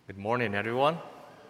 Good morning, everyone.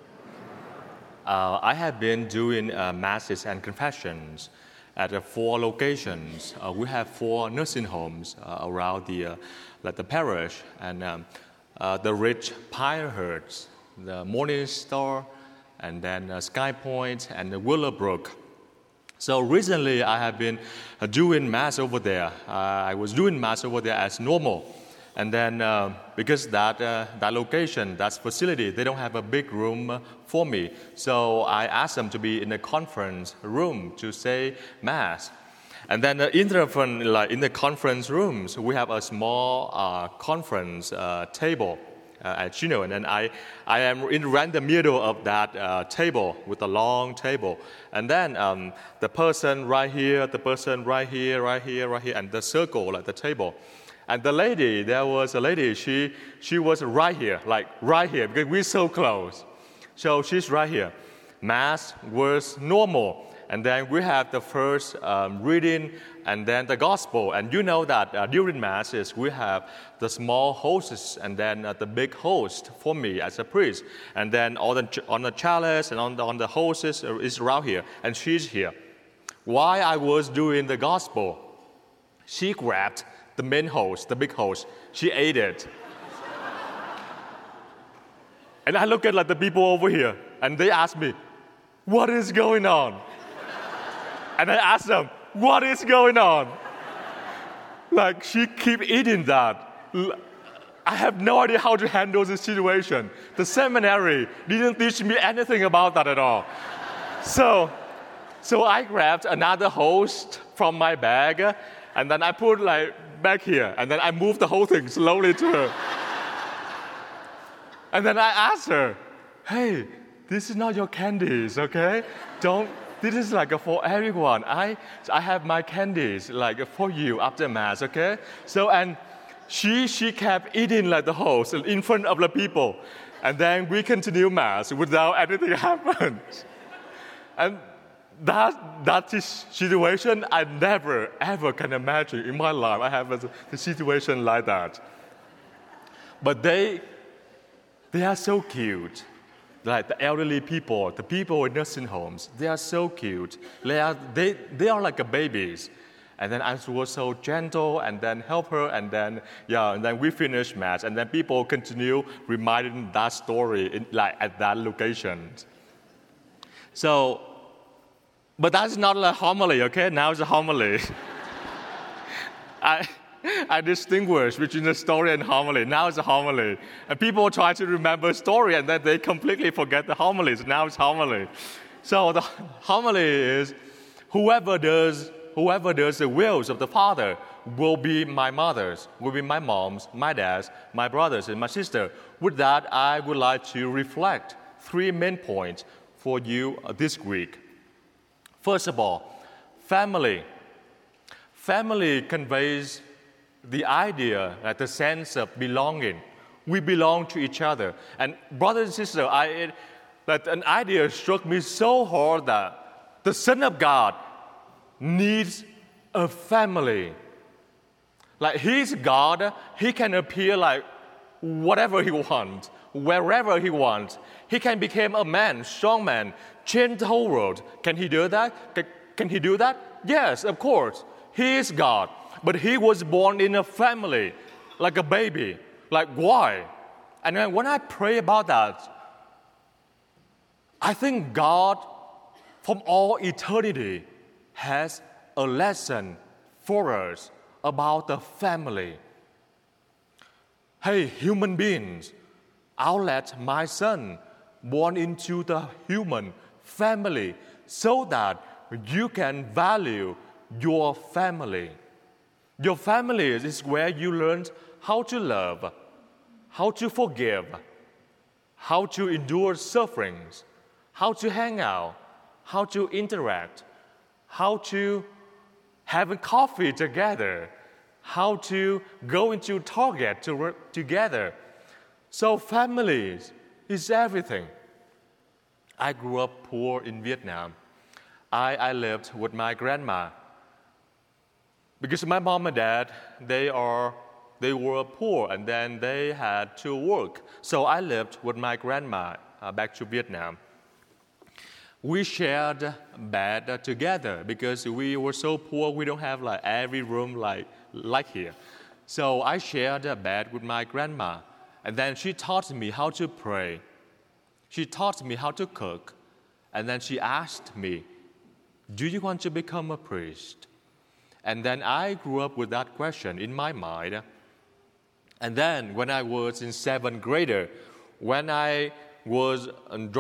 I have been doing masses and confessions at 4 locations. We have 4 nursing homes around the parish, and the Rich Pinehurst, the Morning Star, and then Sky Point and Willowbrook. So recently, I have been doing mass over there. I was doing mass over there as normal. And then because that location, that facility, they don't have a big room for me. So I asked them to be in the conference room to say mass. And then in the conference rooms, we have a small conference table, as you know. And then I am in the middle of that table with a long table. And then the person right here, the person right here, and the circle at the table. And there was a lady, she was right here, because we're so close. So she's right here. Mass was normal. And then we have the first reading and then the gospel. And you know that during masses, we have the small hosts and then the big host for me as a priest. And then on the chalice and on the hosts is around here. And she's here. While I was doing the gospel, she grabbed the main host, the big host, she ate it. And I look at the people over here, and they ask me, what is going on? And I ask them, what is going on? She keep eating that. I have no idea how to handle this situation. The seminary didn't teach me anything about that at all. So I grabbed another host from my bag, and then I put back here, and then I moved the whole thing slowly to her. And then I asked her, hey, this is not your candies, okay? This is for everyone. I have my candies for you after mass, okay? So, and she kept eating the host in front of the people. And then we continue mass without anything happened. And that situation, I never, ever can imagine in my life. I have a situation like that. But they are so cute. The elderly people, the people in nursing homes, they are so cute. They are like babies. And then I was so gentle and then help her and then we finish mass. And then people continue reminding that story at that location. So, but that's not a homily, okay? Now it's a homily. I distinguish between the story and homily. Now it's a homily. And people try to remember story and then they completely forget the homilies. Now it's homily. So the homily is whoever does the wills of the Father will be my mother's, will be my mom's, my dad's, my brother's, and my sister. With that, I would like to reflect 3 main points for you this week. First of all, family. Family conveys the idea, the sense of belonging. We belong to each other. And brothers and sisters, an idea struck me so hard that the Son of God needs a family. He's God, he can appear whatever he wants, wherever he wants. He can become a man, strong man, change the whole world. Can he do that? Can he do that? Yes, of course. He is God. But he was born in a family, like a baby. Why? And when I pray about that, I think God, from all eternity, has a lesson for us about the family. Hey, human beings, I'll let my son born into the human family so that you can value your family. Your family is where you learn how to love, how to forgive, how to endure sufferings, how to hang out, how to interact, how to have a coffee together, how to go into Target to work together. So families is everything. I grew up poor in Vietnam. I lived with my grandma. Because my mom and dad, they are they were poor and then they had to work. So I lived with my grandma back to Vietnam. We shared a bed together because we were so poor. We don't have like every room like here. So I shared a bed with my grandma. And then she taught me how to pray. She taught me how to cook. And then she asked me, do you want to become a priest? And then I grew up with that question in my mind. And then when I was in 7th grade, when I was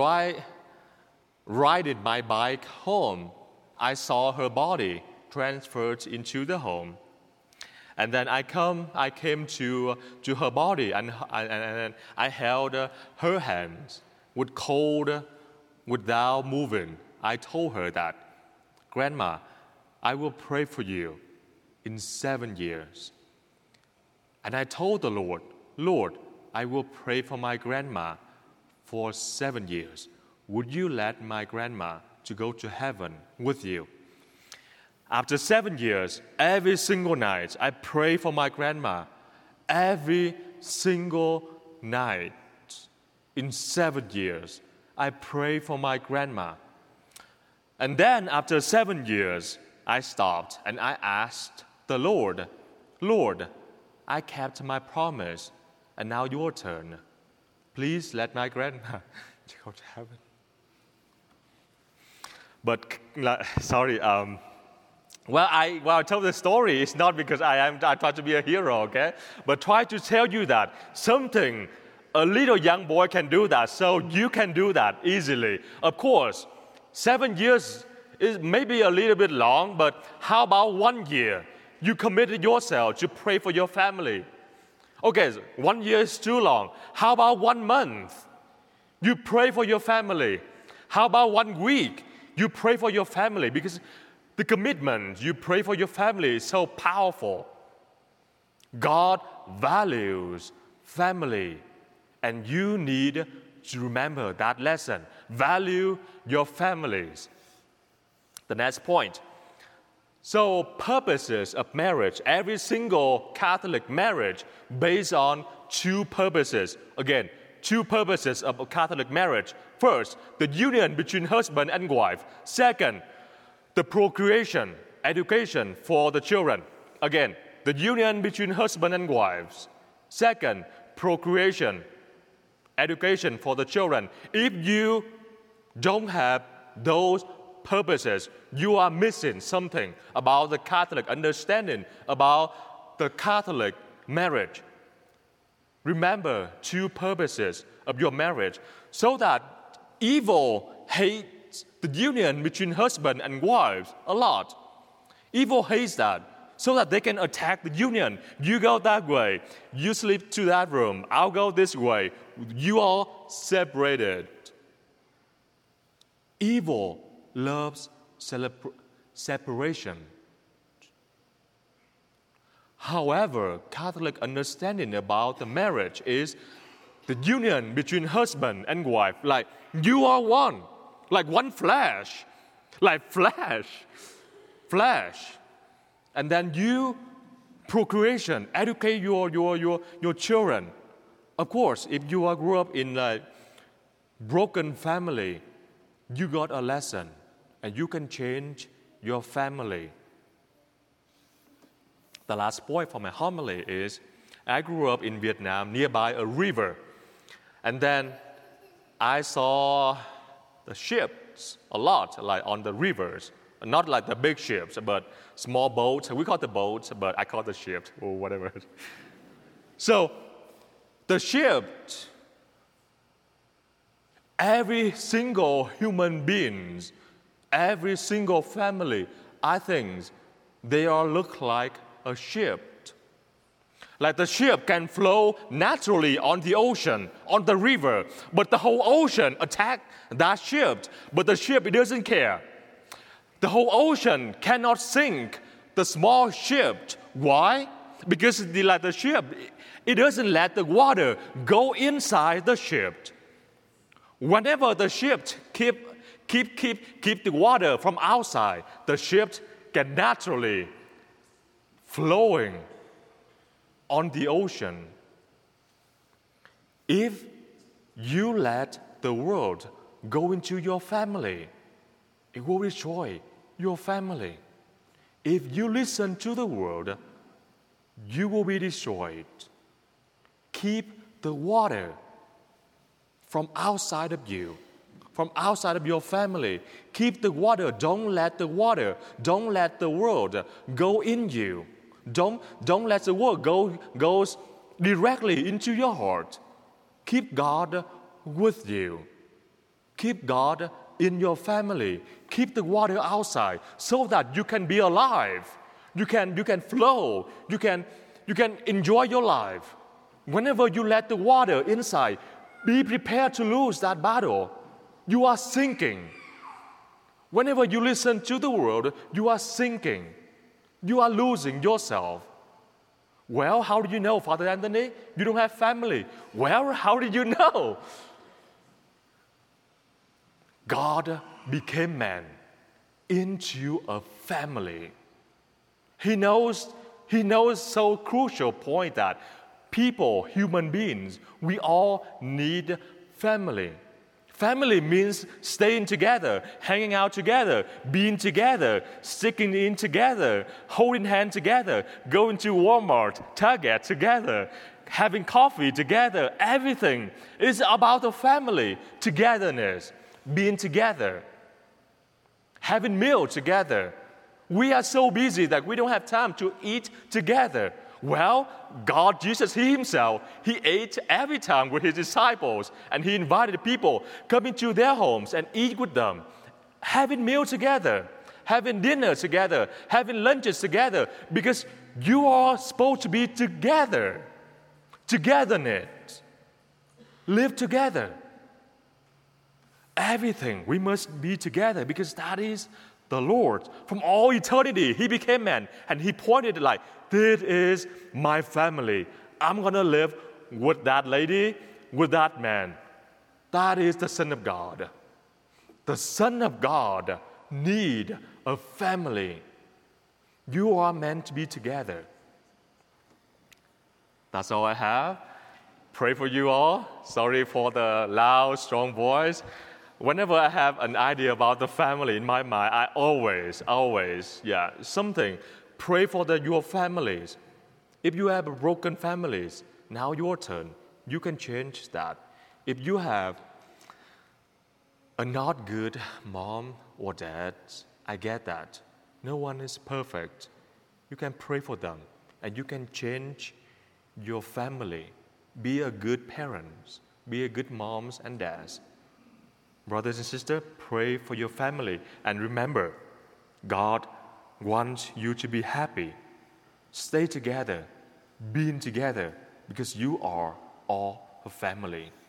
riding my bike home, I saw her body transferred into the home. And then I came to her body and I held her hands with cold, without moving. I told her that, Grandma, I will pray for you in 7 years. And I told the Lord, Lord, I will pray for my grandma for 7 years. Would you let my grandma to go to heaven with you? After 7 years, every single night, I pray for my grandma. Every single night in 7 years, I pray for my grandma. And then after 7 years, I stopped and I asked the Lord, Lord, I kept my promise, and now your turn. Please let my grandma go to heaven. But sorry, I tell the story. It's not because I try to be a hero, okay? But try to tell you that something a little young boy can do that, so you can do that easily. Of course, 7 years is maybe a little bit long, but how about 1 year? You committed yourself to pray for your family. Okay, 1 year is too long. How about 1 month? You pray for your family. How about 1 week? You pray for your family because the commitment you pray for your family is so powerful. God values family, and you need to remember that lesson. Value your families. The next point. So, purposes of marriage. Every single Catholic marriage based on 2 purposes. Again, 2 purposes of a Catholic marriage. First, the union between husband and wife. Second, the procreation, education for the children. Again, the union between husband and wives. Second, procreation, education for the children. If you don't have those purposes, you are missing something about the Catholic understanding, about the Catholic marriage. Remember 2 purposes of your marriage so that evil hates the union between husband and wives a lot. Evil hates that so that they can attack the union. You go that way, you sleep to that room, I'll go this way. You are separated. Evil loves separation. However, Catholic understanding about the marriage is the union between husband and wife. Like you are one, like one flesh, like flesh. And then you procreation, educate your children. Of course, if you grew up in a broken family, you got a lesson. And you can change your family. The last point for my homily is, I grew up in Vietnam nearby a river. And then I saw the ships a lot, like on the rivers. Not like the big ships, but small boats. We call the boats, but I call the ships or whatever. So the ships, every single human beings, every single family, I think they all look like a ship. Like the ship can flow naturally on the ocean, on the river, but the whole ocean attack that ship, but the ship, it doesn't care. The whole ocean cannot sink the small ship. Why? Because like the ship, it doesn't let the water go inside the ship. Whenever the ship keep the water from outside, the ship can naturally flowing on the ocean. If you let the world go into your family, it will destroy your family. If you listen to the world, you will be destroyed. Keep the water from outside of you, from outside of your family. Keep the water. Don't let the world go in you. Don't let the world go directly into your heart. Keep God with you. Keep God in your family. Keep the water outside so that you can be alive. You can flow. You can enjoy your life. Whenever you let the water inside, be prepared to lose that battle. You are sinking. Whenever you listen to the world, you are sinking. You are losing yourself. Well, how do you know, Father Anthony? You don't have family. Well, how did you know? God became man into a family. He knows so crucial point that people, human beings, we all need family. Family means staying together, hanging out together, being together, sticking in together, holding hands together, going to Walmart, Target together, having coffee together. Everything is about the family, togetherness, being together, having meal together. We are so busy that we don't have time to eat together. Well, God, Jesus, He Himself, He ate every time with His disciples, and He invited people coming to their homes and eat with them, having meal together, having dinner together, having lunches together, because you are supposed to be together, togetherness, live together. Everything, we must be together because that is the Lord. From all eternity, He became man, and He pointed like, this is my family. I'm going to live with that lady, with that man. That is the Son of God. The Son of God need a family. You are meant to be together. That's all I have. Pray for you all. Sorry for the loud, strong voice. Whenever I have an idea about the family in my mind, I always, pray for your families. If you have broken families, now your turn. You can change that. If you have a not good mom or dad, I get that. No one is perfect. You can pray for them, and you can change your family. Be a good parents. Be a good moms and dads. Brothers and sisters, pray for your family. And remember, God wants you to be happy. Stay together, being together, because you are all a family.